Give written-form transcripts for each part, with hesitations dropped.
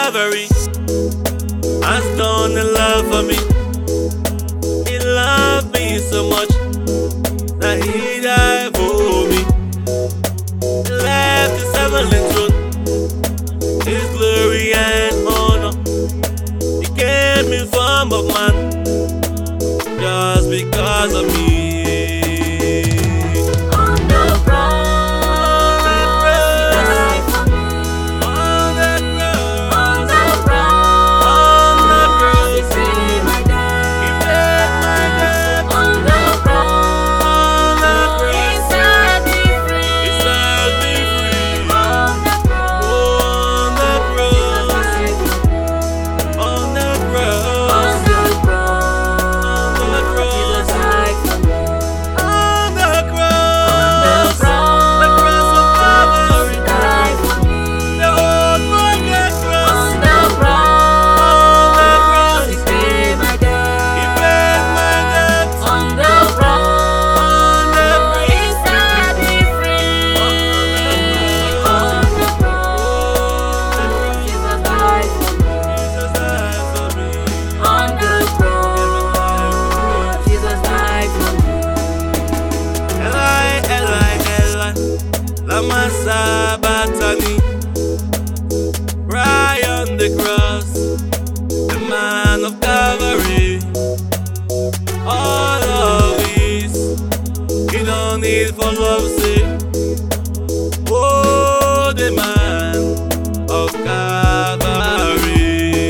Calvary has done in love for me. He loved me so much that he died for me. He left his heavenly throne, his glory and honor. He came in form of man just because of me. Lama Sabachthani, right on the cross, the man of Calvary. All of this, he don't need for love's sake. Oh, the man of Calvary.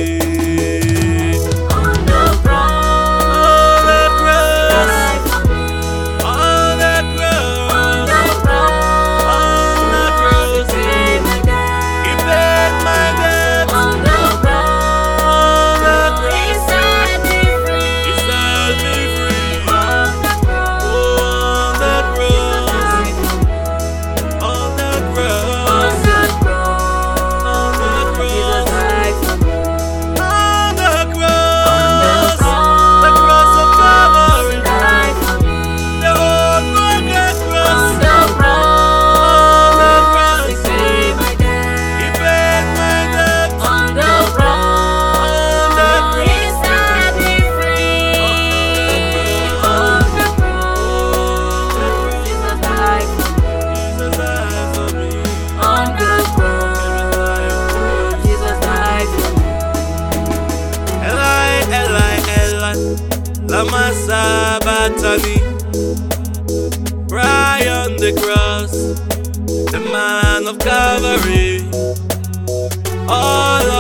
Lama Sabachthani, right on the cross, the man of Calvary. All